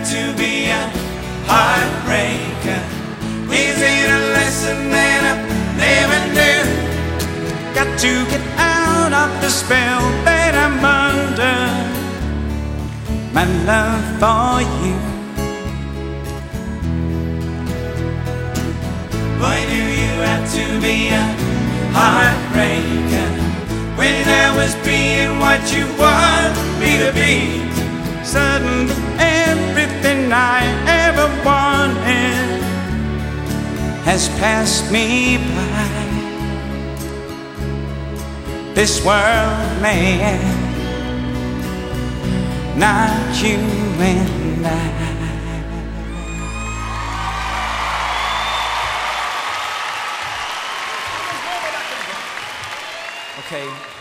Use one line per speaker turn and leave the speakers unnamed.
to be a heartbreaker? Is it a lesson that I never knew? Got to get out of the spell that I'm under. My love for you. Why do you have to be a heartbreaker when I was being what you want me to be? Suddenly everything I ever wanted has passed me by. This world may end, not you and I. Okay.